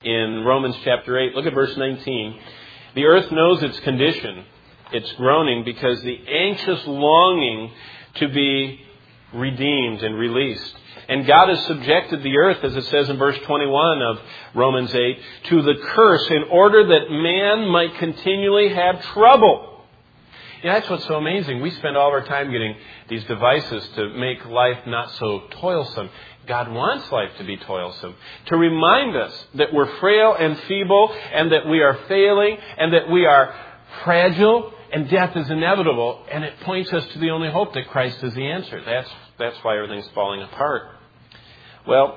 in Romans chapter 8. Look at verse 19. The earth knows its condition. It's groaning because the anxious longing to be redeemed and released. And God has subjected the earth, as it says in verse 21 of Romans 8, to the curse in order that man might continually have trouble. Yeah, that's what's so amazing. We spend all of our time getting these devices to make life not so toilsome. God wants life to be toilsome, to remind us that we're frail and feeble, and that we are failing, and that we are fragile, and death is inevitable. And it points us to the only hope, that Christ is the answer. That's why everything's falling apart. Well,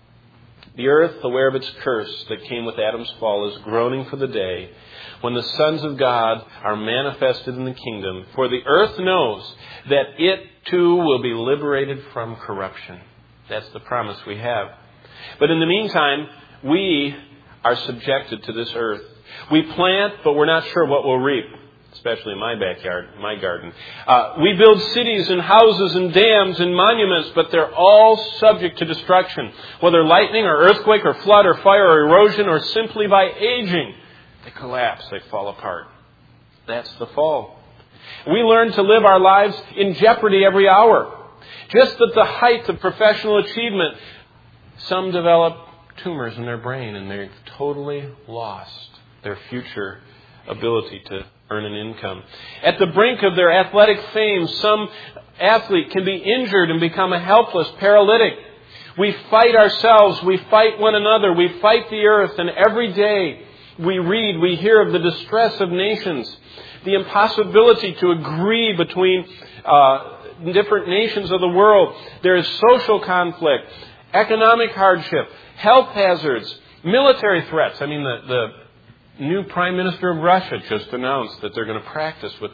the earth, aware of its curse that came with Adam's fall, is groaning for the day when the sons of God are manifested in the kingdom. For the earth knows that it too will be liberated from corruption. That's the promise we have. But in the meantime, we are subjected to this earth. We plant, but we're not sure what we'll reap. Especially in my backyard, my garden. We build cities and houses and dams and monuments, but they're all subject to destruction. Whether lightning or earthquake or flood or fire or erosion or simply by aging, they collapse, they fall apart. That's the fall. We learn to live our lives in jeopardy every hour. Just at the height of professional achievement, some develop tumors in their brain and they've totally lost their future ability to earn an income. At the brink of their athletic fame, some athlete can be injured and become a helpless paralytic. We fight ourselves, we fight one another, we fight the earth, and every day we read, we hear of the distress of nations, the impossibility to agree between different nations of the world. There is social conflict, economic hardship, health hazards, military threats. I mean, the new Prime Minister of Russia just announced that they're going to practice with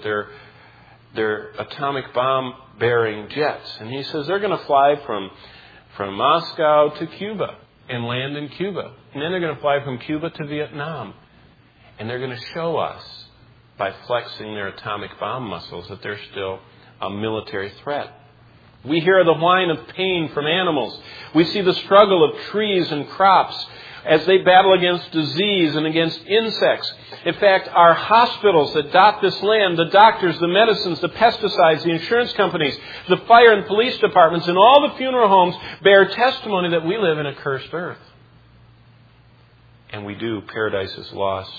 their atomic bomb-bearing jets. And he says they're going to fly from Moscow to Cuba and land in Cuba. And then they're going to fly from Cuba to Vietnam. And they're going to show us, by flexing their atomic bomb muscles, that they're still a military threat. We hear the whine of pain from animals. We see the struggle of trees and crops as they battle against disease and against insects. In fact, our hospitals that dot this land, the doctors, the medicines, the pesticides, the insurance companies, the fire and police departments, and all the funeral homes bear testimony that we live in a cursed earth. And we do. Paradise is lost.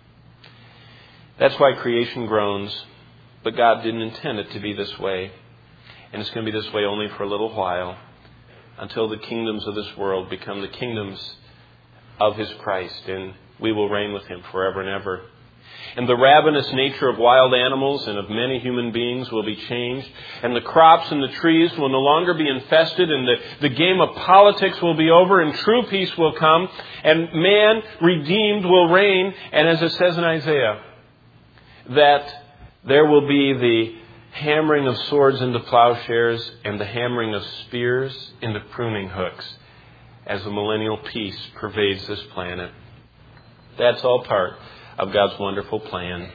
That's why creation groans. But God didn't intend it to be this way. And it's going to be this way only for a little while, until the kingdoms of this world become the kingdoms of His Christ, and we will reign with Him forever and ever. And the ravenous nature of wild animals and of many human beings will be changed, and the crops and the trees will no longer be infested, and the game of politics will be over, and true peace will come, and man redeemed will reign. And as it says in Isaiah, that there will be the hammering of swords into plowshares and the hammering of spears into pruning hooks, as the millennial peace pervades this planet. That's all part of God's wonderful plan.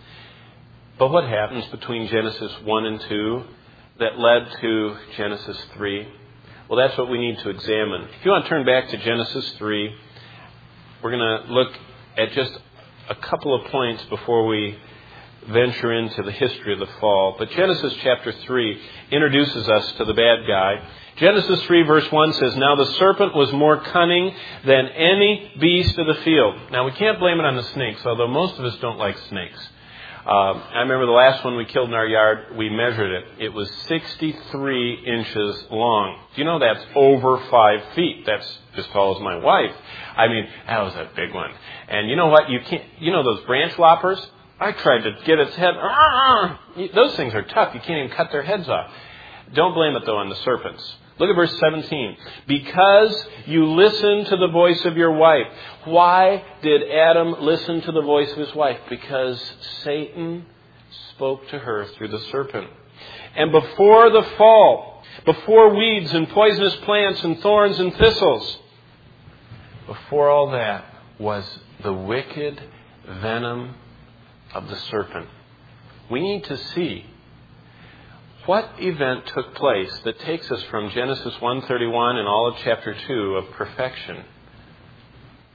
But what happens between Genesis 1 and 2 that led to Genesis 3? Well, that's what we need to examine. If you want to turn back to Genesis 3, we're going to look at just a couple of points before we venture into the history of the fall. But Genesis chapter 3 introduces us to the bad guy. Genesis 3 verse 1 says, "Now the serpent was more cunning than any beast of the field." Now we can't blame it on the snakes, although most of us don't like snakes. I remember the last one we killed in our yard, we measured it. It was 63 inches long. Do you know that's over 5 feet? That's as tall as my wife. I mean, that was a big one. And you know what? You know those branch loppers? I tried to get its head. Those things are tough. You can't even cut their heads off. Don't blame it, though, on the serpents. Look at verse 17. "Because you listened to the voice of your wife." Why did Adam listen to the voice of his wife? Because Satan spoke to her through the serpent. And before the fall, before weeds and poisonous plants and thorns and thistles, before all that was the wicked venom of the serpent. We need to see what event took place that takes us from Genesis 1:31 and all of chapter 2 of perfection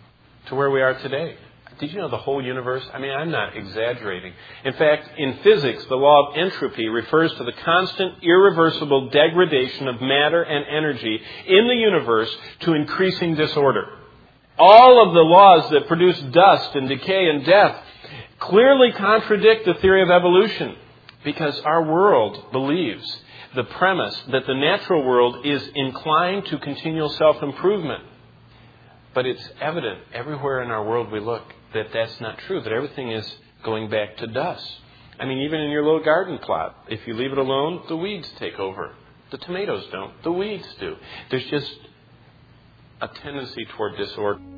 to where we are today. Did you know the whole universe? I mean, I'm not exaggerating. In fact, in physics, the law of entropy refers to the constant, irreversible degradation of matter and energy in the universe to increasing disorder. All of the laws that produce dust and decay and death clearly contradict the theory of evolution, because our world believes the premise that the natural world is inclined to continual self-improvement. But it's evident everywhere in our world we look that that's not true, that everything is going back to dust. I mean, even in your little garden plot, if you leave it alone, the weeds take over. The tomatoes don't. The weeds do. There's just a tendency toward disorder.